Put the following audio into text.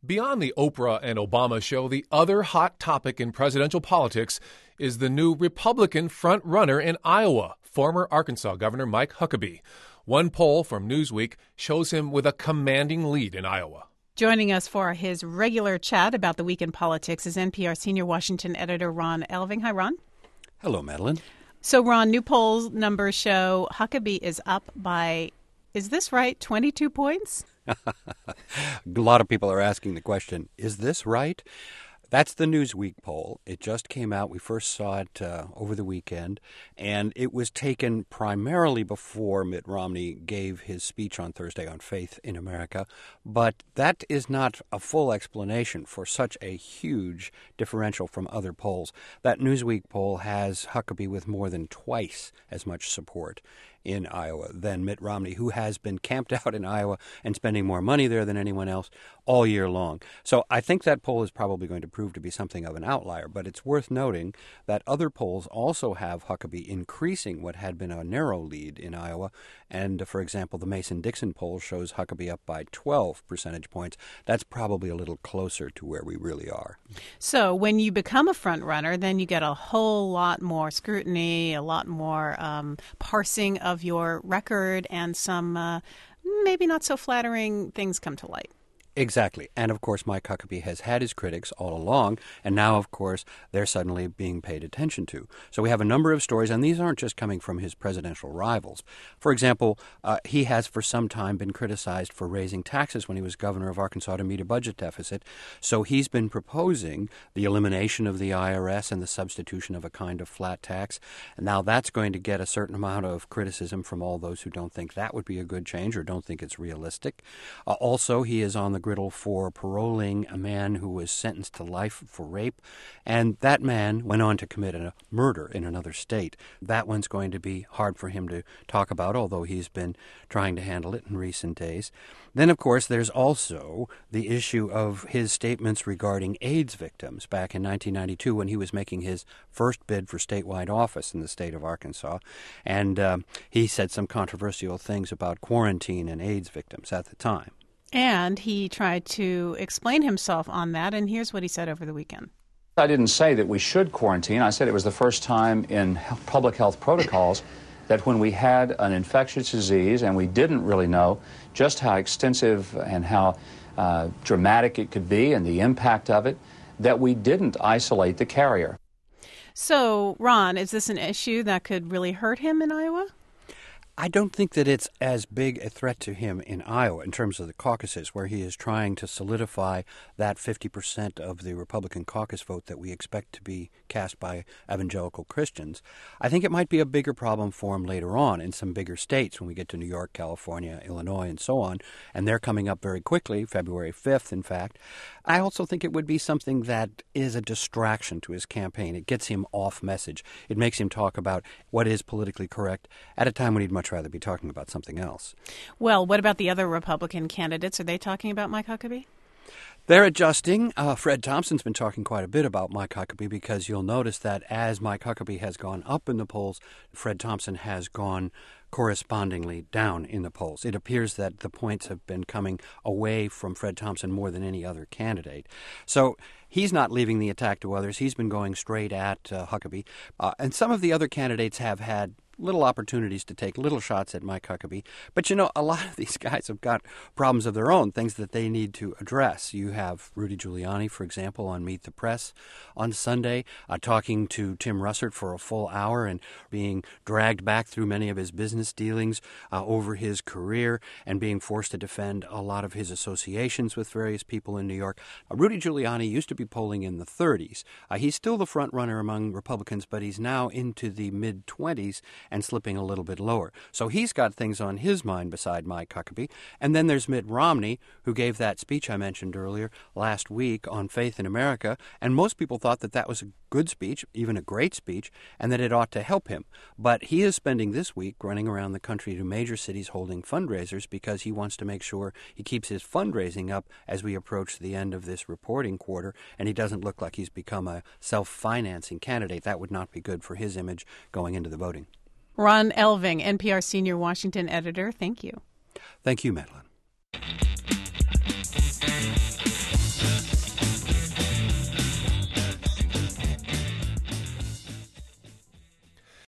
Beyond the Oprah and Obama show, the other hot topic in presidential politics is the new Republican front-runner in Iowa, former Arkansas Governor Mike Huckabee. One poll from Newsweek shows him with a commanding lead in Iowa. Joining us for his regular chat about the week in politics is NPR senior Washington editor Ron Elving. Hi, Ron. Hello, Madeline. So, Ron, new poll numbers show Huckabee is up by, is this right, 22 points? A lot of people are asking the question, is this right? That's the Newsweek poll. It just came out. We first saw it over the weekend, and it was taken primarily before Mitt Romney gave his speech on Thursday on Faith in America. But that is not a full explanation for such a huge differential from other polls. That Newsweek poll has Huckabee with more than twice as much support in Iowa than Mitt Romney, who has been camped out in Iowa and spending more money there than anyone else all year long. So I think that poll is probably going to prove to be something of an outlier, but it's worth noting that other polls also have Huckabee increasing what had been a narrow lead in Iowa. And, for example, the Mason-Dixon poll shows Huckabee up by 12 percentage points. That's probably a little closer to where we really are. So when you become a front runner, then you get a whole lot more scrutiny, a lot more parsing of your record, and some maybe not so flattering things come to light. Exactly. And, of course, Mike Huckabee has had his critics all along, and now, of course, they're suddenly being paid attention to. So we have a number of stories, and these aren't just coming from his presidential rivals. For example, he has for some time been criticized for raising taxes when he was governor of Arkansas to meet a budget deficit. So he's been proposing the elimination of the IRS and the substitution of a kind of flat tax. And now that's going to get a certain amount of criticism from all those who don't think that would be a good change or don't think it's realistic. Also, he is on the griddle for paroling a man who was sentenced to life for rape, and that man went on to commit a murder in another state. That one's going to be hard for him to talk about, although he's been trying to handle it in recent days. Then, of course, there's also the issue of his statements regarding AIDS victims back in 1992 when he was making his first bid for statewide office in the state of Arkansas, and he said some controversial things about quarantine and AIDS victims at the time. And he tried to explain himself on that, and here's what he said over the weekend. I didn't say that we should quarantine. I said it was the first time in public health protocols that when we had an infectious disease and we didn't really know just how extensive and how dramatic it could be and the impact of it, that we didn't isolate the carrier. So, Ron, is this an issue that could really hurt him in Iowa? I don't think that it's as big a threat to him in Iowa in terms of the caucuses, where he is trying to solidify that 50% of the Republican caucus vote that we expect to be cast by evangelical Christians. I think it might be a bigger problem for him later on in some bigger states when we get to New York, California, Illinois, and so on, and they're coming up very quickly, February 5th, in fact. I also think it would be something that is a distraction to his campaign. It gets him off message. It makes him talk about what is politically correct at a time when he'd much rather be talking about something else. Well, what about the other Republican candidates? Are they talking about Mike Huckabee? They're adjusting. Fred Thompson's been talking quite a bit about Mike Huckabee because you'll notice that as Mike Huckabee has gone up in the polls, Fred Thompson has gone correspondingly down in the polls. It appears that the points have been coming away from Fred Thompson more than any other candidate. So he's not leaving the attack to others. He's been going straight at Huckabee. And some of the other candidates have had little opportunities to take little shots at Mike Huckabee. But, you know, a lot of these guys have got problems of their own, things that they need to address. You have Rudy Giuliani, for example, on Meet the Press on Sunday, talking to Tim Russert for a full hour and being dragged back through many of his business dealings over his career and being forced to defend a lot of his associations with various people in New York. Rudy Giuliani used to be polling in the 30s. He's still the front runner among Republicans, but he's now into the mid-20s and slipping a little bit lower. So he's got things on his mind beside Mike Huckabee. And then there's Mitt Romney, who gave that speech I mentioned earlier last week on Faith in America. And most people thought that that was a good speech, even a great speech, and that it ought to help him. But he is spending this week running around the country to major cities holding fundraisers because he wants to make sure he keeps his fundraising up as we approach the end of this reporting quarter, and he doesn't look like he's become a self-financing candidate. That would not be good for his image going into the voting. Ron Elving, NPR senior Washington editor, thank you. Thank you, Madeline.